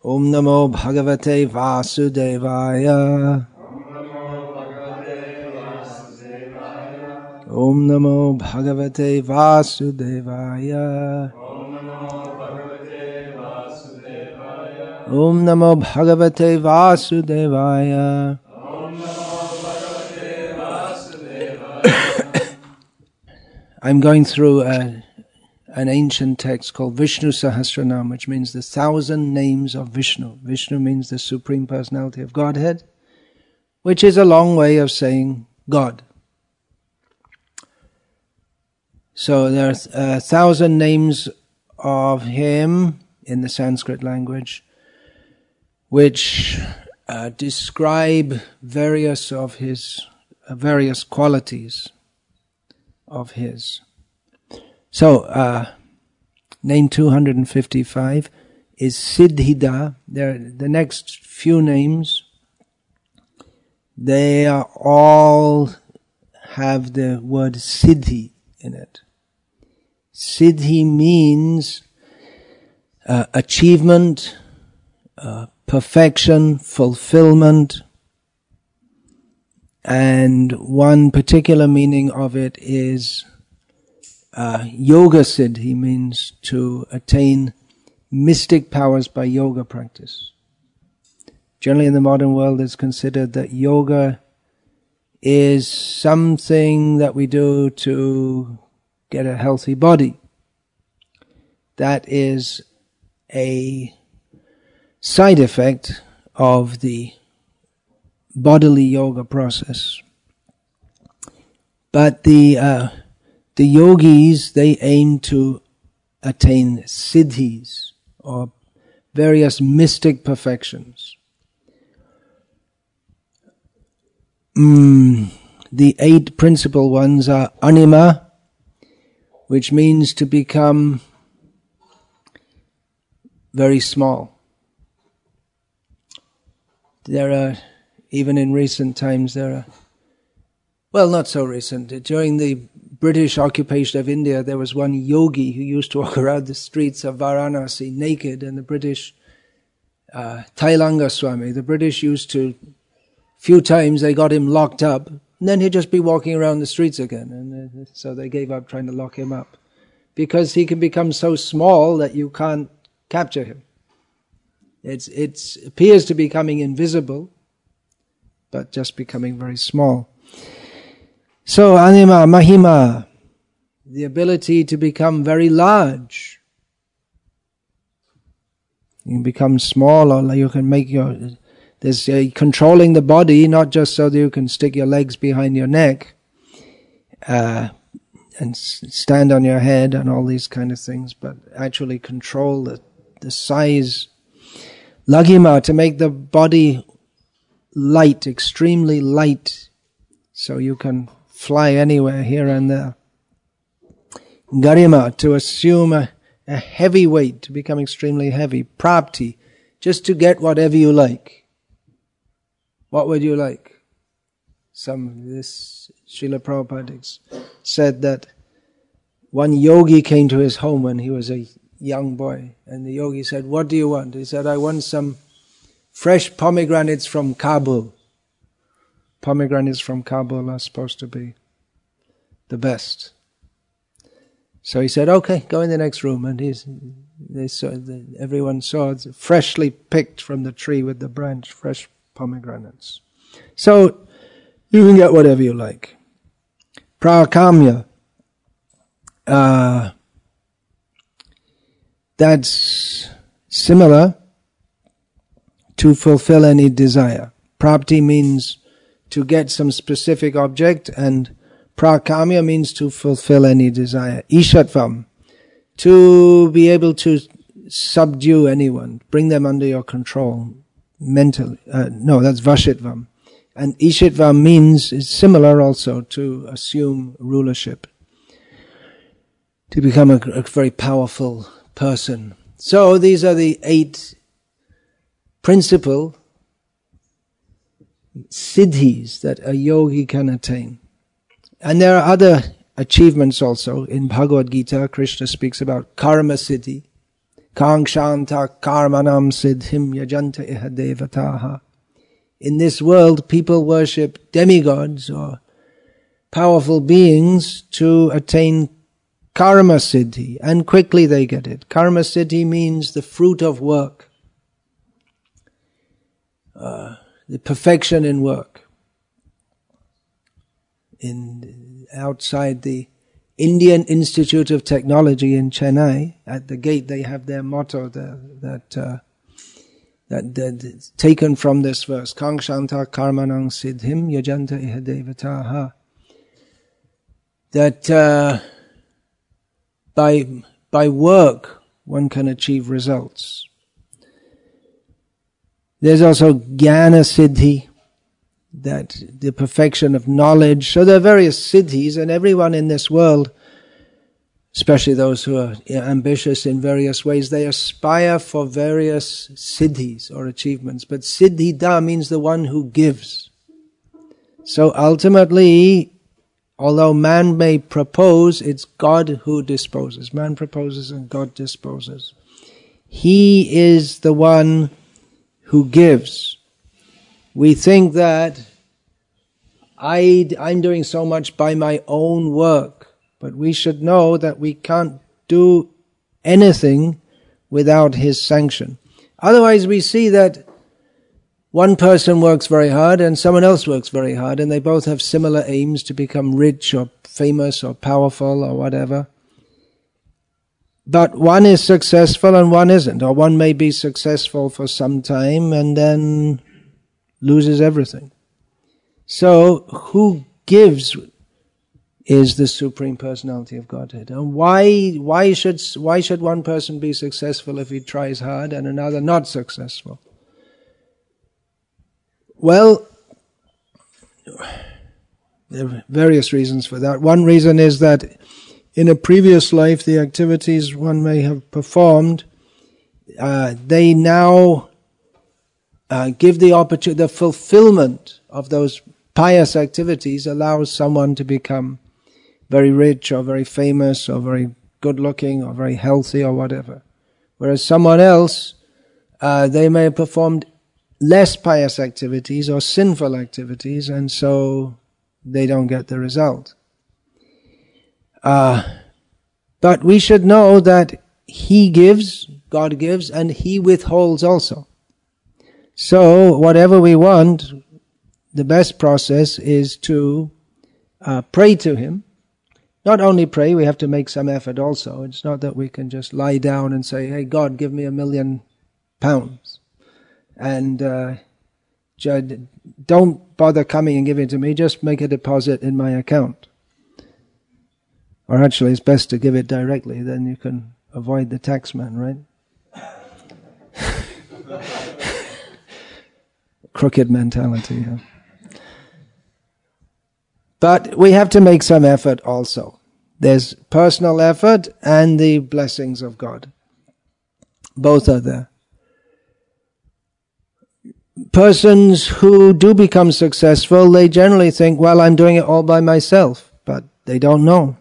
Om Namo Bhagavate Vasudevaya. Om Namo Bhagavate Vasudevaya. Om Namo Bhagavate Vasudevaya. I'm going through an ancient text called Vishnu Sahasranam, which means the 1,000 names of Vishnu. Vishnu means the Supreme Personality of Godhead, which is a long way of saying God. So there are 1,000 names of Him in the Sanskrit language, which describe various of His various qualities of His. So, name 255 is Siddhida. The next few names, they are all have the word Siddhi in it. Siddhi means achievement, perfection, fulfillment, and one particular meaning of it is Yoga Siddhi, means to attain mystic powers by yoga practice. Generally in the modern world it's considered that yoga is something that we do to get a healthy body. That is a side effect of the bodily yoga process. But the yogis, they aim to attain siddhis, or various mystic perfections. The 8 principal ones are anima, which means to become very small. There are, even in recent times, well, not so recent. During the British occupation of India, there was one yogi who used to walk around the streets of Varanasi naked, and the British, Tailanga Swami, the British used to, few times they got him locked up, and then he'd just be walking around the streets again, and so they gave up trying to lock him up. Because he can become so small that you can't capture him. It appears to be becoming invisible, but just becoming very small. So, anima, mahima, the ability to become very large. You can become small, or you can make there's controlling the body, not just so that you can stick your legs behind your neck, and stand on your head and all these kind of things, but actually control the size. Laghima, to make the body light, extremely light, so you can fly anywhere, here and there. Garima, to assume a heavy weight, to become extremely heavy. Prapti, just to get whatever you like. What would you like? This Srila Prabhupada said that one yogi came to his home when he was a young boy, and the yogi said, "What do you want?" He said, "I want some fresh pomegranates from Kabul." Pomegranates from Kabul are supposed to be the best. So he said, "Okay, go in the next room." And everyone saw it freshly picked from the tree with the branch, fresh pomegranates. So you can get whatever you like. Prakamya. That's similar to fulfill any desire. Prapti means to get some specific object, and prakamya means to fulfill any desire. Ishatvam, to be able to subdue anyone, bring them under your control mentally. No, that's vashitvam. And ishitvam means, is similar also, to assume rulership, to become a very powerful person. So these are the 8 principal siddhis that a yogi can attain. And there are other achievements also. In Bhagavad Gita, Krishna speaks about karma siddhi. Kangshanta karmanam siddhim yajanta iha devataha. In this world, people worship demigods or powerful beings to attain karma siddhi, and quickly they get it. Karma siddhi means the fruit of work, the perfection in work. Outside the Indian Institute of Technology in Chennai, at the gate they have their motto that taken from this verse, Kangshanta karmanang siddhim yajanta iha devataha. That by work one can achieve results. There's also jnana siddhi, that the perfection of knowledge. So there are various siddhis, and everyone in this world, especially those who are ambitious in various ways, they aspire for various siddhis or achievements. But siddhida means the one who gives. So ultimately, although man may propose, it's God who disposes. Man proposes and God disposes. He is the one who gives. We think that I'm doing so much by my own work, but we should know that we can't do anything without His sanction. Otherwise we see that one person works very hard and someone else works very hard, and they both have similar aims to become rich or famous or powerful or whatever. But one is successful and one isn't, or one may be successful for some time and then loses everything. So, who gives is the Supreme Personality of Godhead. And why should one person be successful if he tries hard and another not successful? Well, there are various reasons for that. One reason is that in a previous life, the activities one may have performed, they now give the opportunity, the fulfillment of those pious activities allows someone to become very rich or very famous or very good looking or very healthy or whatever. Whereas someone else, they may have performed less pious activities or sinful activities, and so they don't get the result. But we should know that He gives, God gives, and He withholds also. So whatever we want, the best process is to pray to Him. Not only pray, we have to make some effort also. It's not that we can just lie down and say, hey God, give me £1 million. And don't bother coming and giving it to me, just make a deposit in my account. Or actually it's best to give it directly, then you can avoid the taxman, right? Crooked mentality. Yeah. But we have to make some effort also. There's personal effort and the blessings of God. Both are there. Persons who do become successful, they generally think, well, I'm doing it all by myself. But they don't know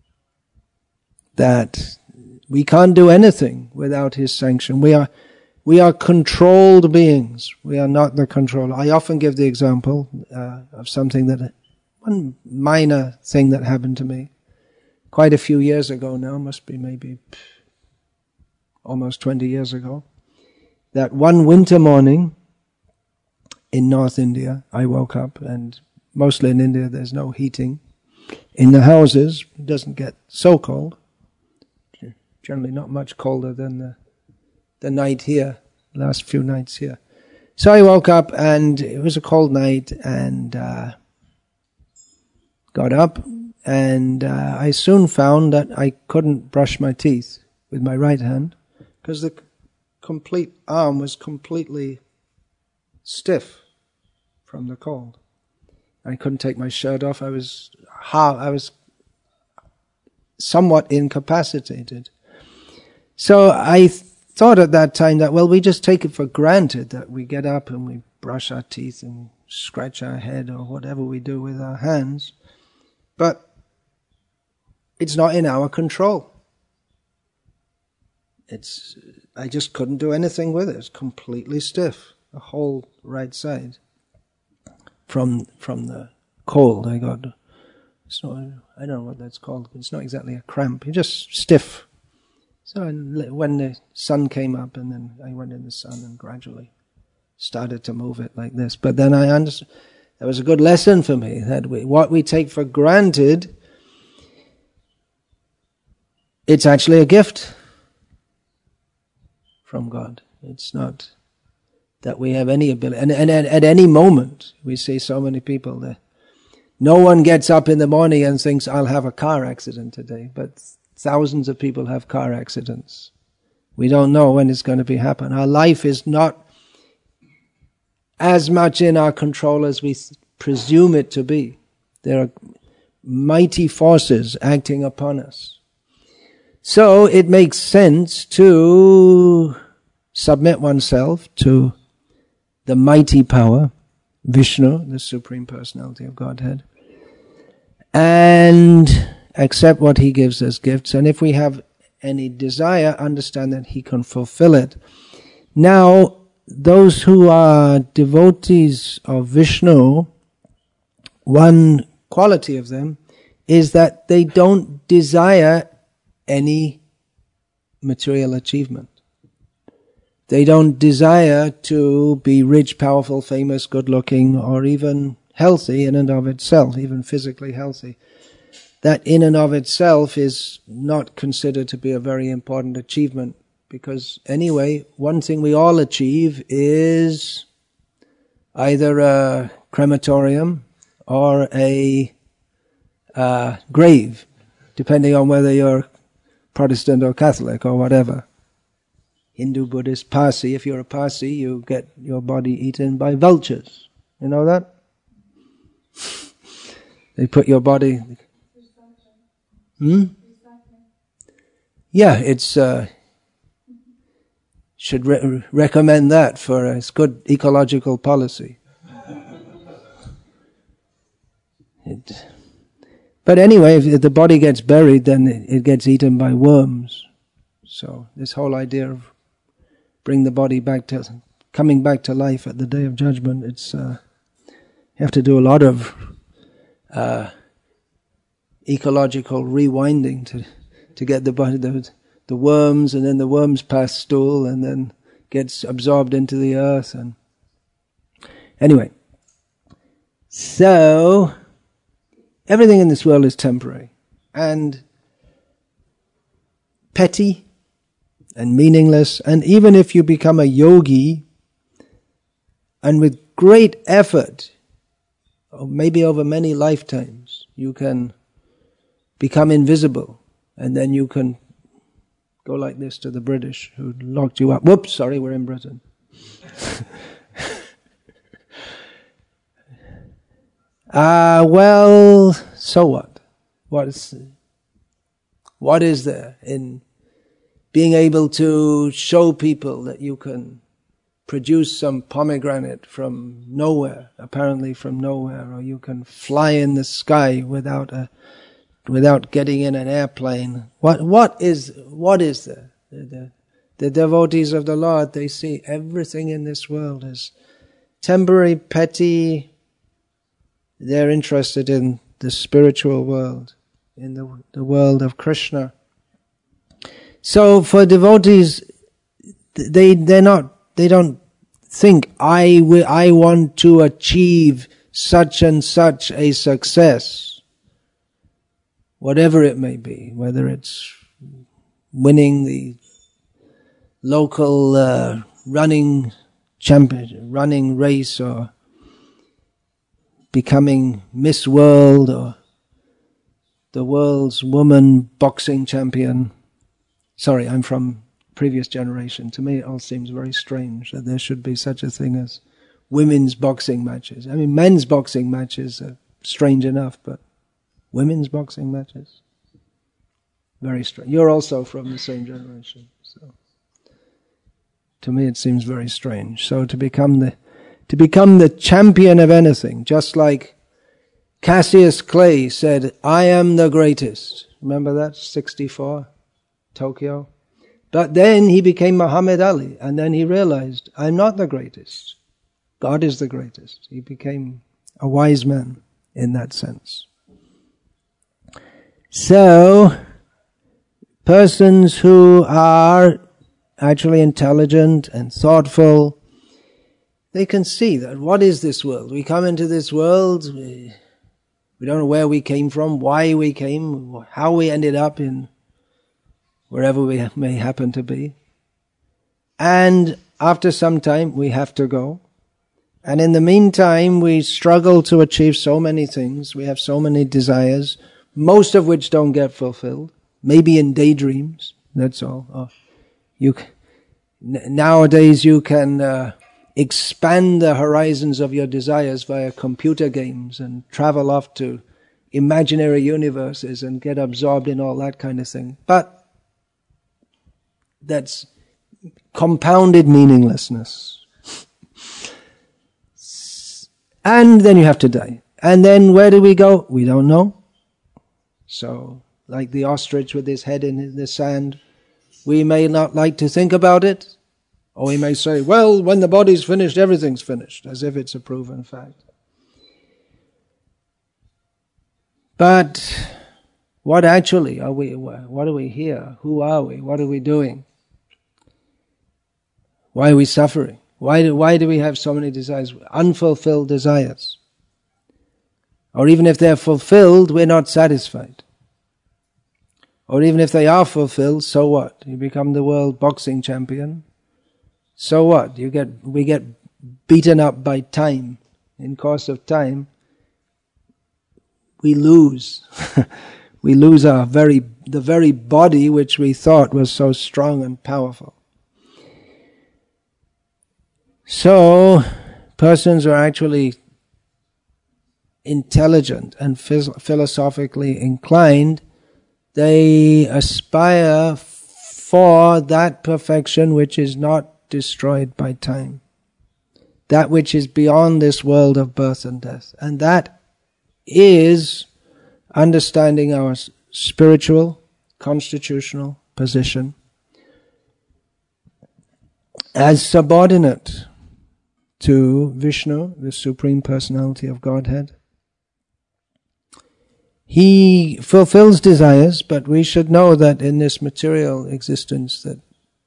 that we can't do anything without His sanction. We are controlled beings. We are not the controller. I often give the example of something one minor thing that happened to me quite a few years ago now, must be maybe almost 20 years ago, that one winter morning in North India, I woke up, and mostly in India there's no heating in the houses. It doesn't get so cold. Generally not much colder than the night here, last few nights here. So I woke up and it was a cold night, and got up, and I soon found that I couldn't brush my teeth with my right hand because the complete arm was completely stiff from the cold. I couldn't take my shirt off. I was somewhat incapacitated. So I thought at that time that, well, we just take it for granted that we get up and we brush our teeth and scratch our head or whatever we do with our hands. But it's not in our control. I just couldn't do anything with it. It's completely stiff, the whole right side. From the cold I got. It's not, I don't know what that's called. It's not exactly a cramp. You're just stiff. So when the sun came up, and then I went in the sun and gradually started to move it like this. But then I understood, that was a good lesson for me, that what we take for granted, it's actually a gift from God. It's not that we have any ability. And at any moment, we see so many people that no one gets up in the morning and thinks, I'll have a car accident today. But thousands of people have car accidents. We don't know when it's going to be happen. Our life is not as much in our control as we presume it to be. There are mighty forces acting upon us. So it makes sense to submit oneself to the mighty power, Vishnu, the Supreme Personality of Godhead, and accept what He gives as gifts. And if we have any desire, understand that He can fulfill it. Now, those who are devotees of Vishnu, one quality of them is that they don't desire any material achievement. They don't desire to be rich, powerful, famous, good-looking, or even healthy in and of itself, even physically healthy. That in and of itself is not considered to be a very important achievement, because anyway, one thing we all achieve is either a crematorium or a grave, depending on whether you're Protestant or Catholic or whatever. Hindu, Buddhist, Parsi. If you're a Parsi, you get your body eaten by vultures. You know that? They put your body... Yeah, it's... should recommend that for it's good ecological policy. But anyway, if the body gets buried, then it gets eaten by worms. So this whole idea of coming back to life at the Day of Judgment, it's you have to do a lot of ecological rewinding to get the body, the worms, and then the worms pass stool and then gets absorbed into the earth. And anyway, so everything in this world is temporary and petty and meaningless. And even if you become a yogi, and with great effort, or maybe over many lifetimes, you can become invisible, and then you can go like this to the British who locked you up. Whoops, sorry, we're in Britain. Well, so what? What is there in being able to show people that you can produce some pomegranate from nowhere, apparently from nowhere, or you can fly in the sky without getting in an airplane? What is there? The devotees of the Lord, they see everything in this world as temporary, petty. They're interested in the spiritual world, in the world of Krishna. So for devotees, they don't think, I want to achieve such and such a success, whatever it may be, whether it's winning the local running race, or becoming Miss World, or the world's woman boxing champion. Sorry, I'm from previous generation. To me, it all seems very strange that there should be such a thing as women's boxing matches. I mean, men's boxing matches are strange enough, but women's boxing matches? Very strange. You're also from the same generation, so to me it seems very strange. So to become the champion of anything, just like Cassius Clay said, I am the greatest. Remember that? 64, Tokyo. But then he became Muhammad Ali, and then he realized, I'm not the greatest. God is the greatest. He became a wise man in that sense. So, persons who are actually intelligent and thoughtful, they can see that what is this world? We come into this world, we don't know where we came from, why we came, how we ended up in wherever we may happen to be. And after some time, we have to go. And in the meantime, we struggle to achieve so many things. We have so many desires, most of which don't get fulfilled. Maybe in daydreams, that's all. Nowadays you can expand the horizons of your desires via computer games and travel off to imaginary universes and get absorbed in all that kind of thing. But that's compounded meaninglessness. And then you have to die. And then where do we go? We don't know. So, like the ostrich with his head in the sand, we may not like to think about it, or we may say, well, when the body's finished, everything's finished, as if it's a proven fact. But what actually are we? What are we here? Who are we? What are we doing? Why are we suffering? Why do we have so many desires? Unfulfilled desires. Or even if they're fulfilled, we're not satisfied. Or even if they are fulfilled, so what? You become the world boxing champion. So what? We get beaten up by time. In course of time, we lose. We lose the very body which we thought was so strong and powerful. So, persons are actually intelligent and philosophically inclined. They aspire for that perfection which is not destroyed by time. That which is beyond this world of birth and death. And that is understanding our spiritual, constitutional position as subordinate to Vishnu, the Supreme Personality of Godhead. He fulfills desires, but we should know that in this material existence that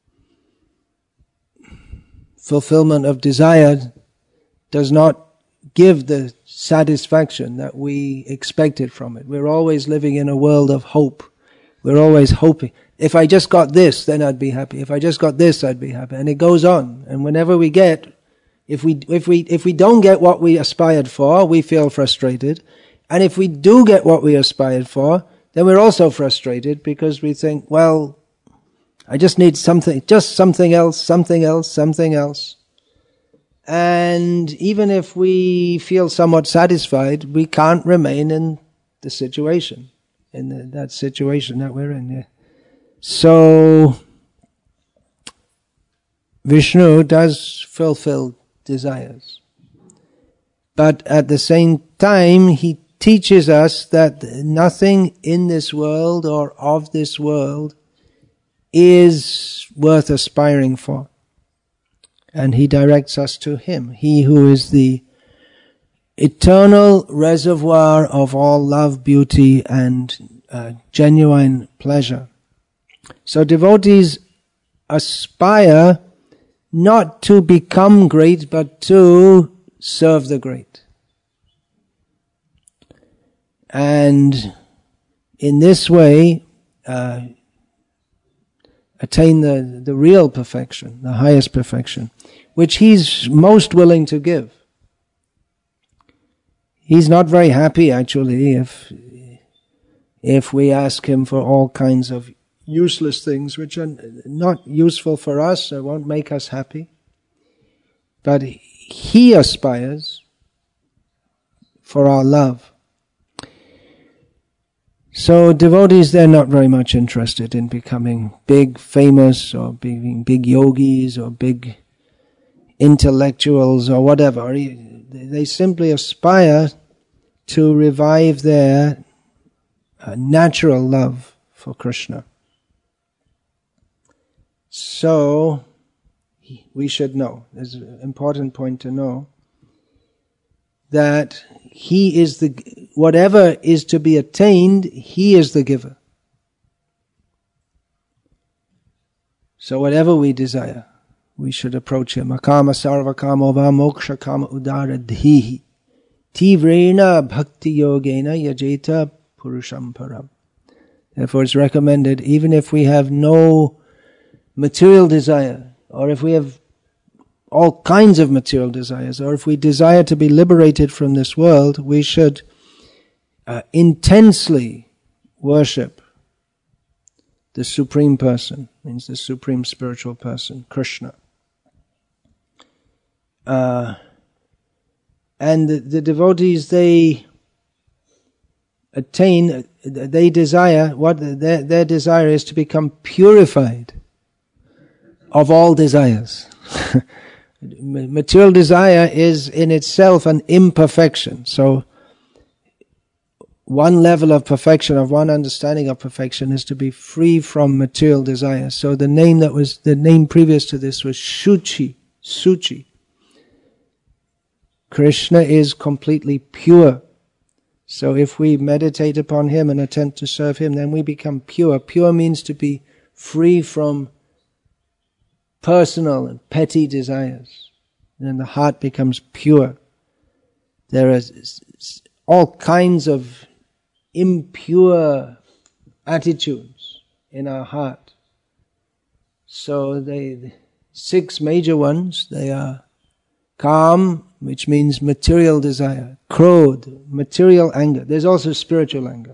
fulfillment of desire does not give the satisfaction that we expected from it. We're always living in a world of hope. We're always hoping. If I just got this, then I'd be happy. If I just got this, I'd be happy. And it goes on. And whenever we get, if we don't get what we aspired for, we feel frustrated. And if we do get what we aspired for, then we're also frustrated because we think, well, I just need something else. And even if we feel somewhat satisfied, we can't remain in the situation, that situation that we're in. Yeah. So, Vishnu does fulfill desires. But at the same time, he teaches us that nothing in this world or of this world is worth aspiring for. And he directs us to him, he who is the eternal reservoir of all love, beauty, and genuine pleasure. So devotees aspire not to become great, but to serve the great. And in this way, attain the real perfection, the highest perfection, which he's most willing to give. He's not very happy, actually, if we ask him for all kinds of useless things which are not useful for us or won't make us happy. But he aspires for our love. So devotees, they're not very much interested in becoming big, famous, or being big yogis, or big intellectuals, or whatever. They simply aspire to revive their natural love for Krishna. So, we should know, there's an important point to know, that He is whatever is to be attained, He is the giver. So whatever we desire, we should approach Him. Akama sarva kamo va moksha kama udara dhihi tivrena bhakti yogena yajeta purusham param. Therefore it's recommended, even if we have no material desire, or if we have all kinds of material desires, or if we desire to be liberated from this world, we should intensely worship the Supreme Person, means the Supreme Spiritual Person, Krishna. And the devotees, they attain, they desire, what their desire is to become purified of all desires. Material desire is in itself an imperfection. So one level of perfection, of one understanding of perfection, is to be free from material desire. So the name previous to this was Shuchi, Suchi. Krishna is completely pure. So if we meditate upon Him and attempt to serve Him, then we become pure. Pure means to be free from personal and petty desires. Then the heart becomes pure. There are all kinds of impure attitudes in our heart. So the 6 major ones, they are Kam, which means material desire, Krodh, material anger. There's also spiritual anger.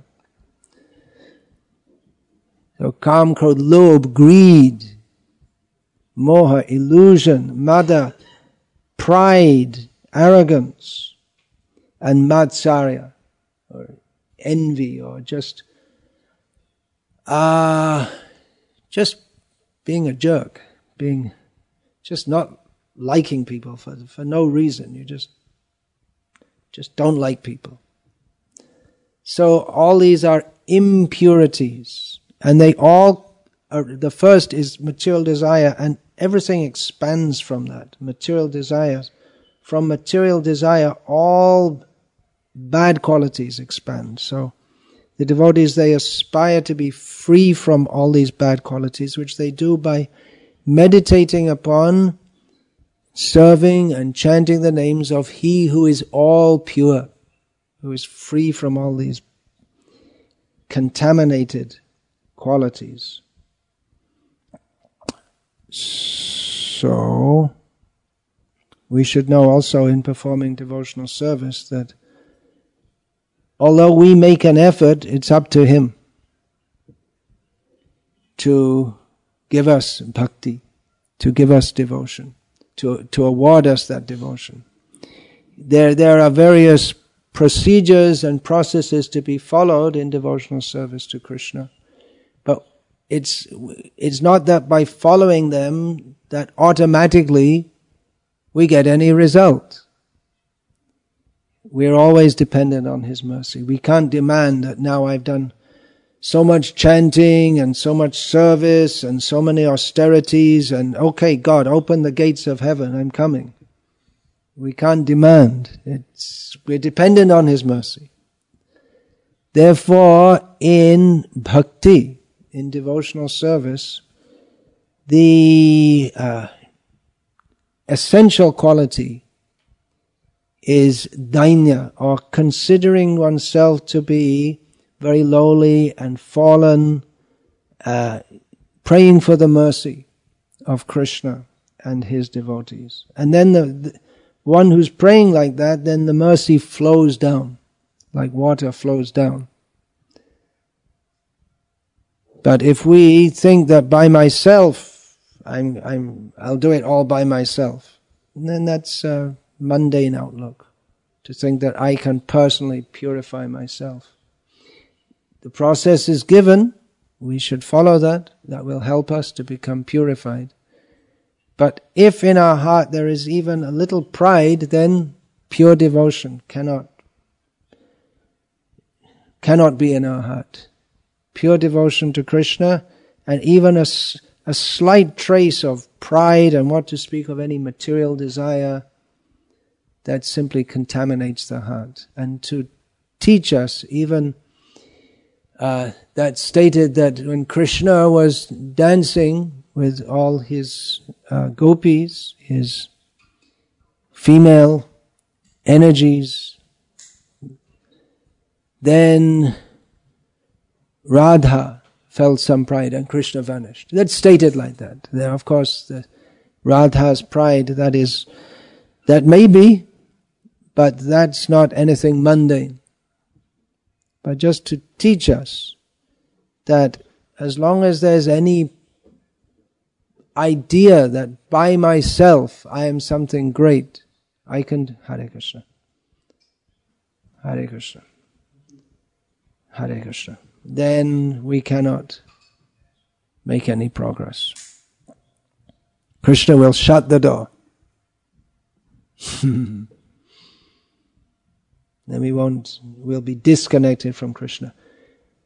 So Kam, Krodh, Lobh, greed, Moha, illusion, Mada, pride, arrogance, and Matsarya, or envy, or just being a jerk, being just not liking people for no reason. You just don't like people. So all these are impurities, and they all are, the first is material desire, and everything expands from that. Material desires. From material desire, all bad qualities expand. So the devotees, they aspire to be free from all these bad qualities, which they do by meditating upon, serving and chanting the names of He who is all pure, who is free from all these contaminated qualities. So, we should know also in performing devotional service that although we make an effort, it's up to Him to give us bhakti, to give us devotion, to award us that devotion. There are various procedures and processes to be followed in devotional service to Krishna, but it's not that by following them that automatically we get any result. We're always dependent on His mercy. We can't demand that now I've done so much chanting and so much service and so many austerities and okay, God, open the gates of heaven, I'm coming. We can't demand. We're dependent on His mercy. Therefore, in bhakti, in devotional service, the essential quality is dainya, or considering oneself to be very lowly and fallen, praying for the mercy of Krishna and His devotees. And then the one who's praying like that, then the mercy flows down, like water flows down. But if we think that by myself, I'll do it all by myself, then that's a mundane outlook, to think that I can personally purify myself. The process is given, we should follow that. That will help us to become purified. But if in our heart there is even a little pride, then pure devotion cannot be in our heart. Pure devotion to Krishna, and even a a slight trace of pride, and what to speak of any material desire, that simply contaminates the heart. And to teach us, even that stated that when Krishna was dancing with all his gopis, his female energies, then Radha felt some pride and Krishna vanished. That's stated like that. Then of course the Radha's pride, that may be, but that's not anything mundane. But just to teach us that as long as there's any idea that by myself I am something great, I can Hare Krishna, Hare Krishna, Hare Krishna, then we cannot make any progress. Krishna will shut the door. Then we'll be disconnected from Krishna.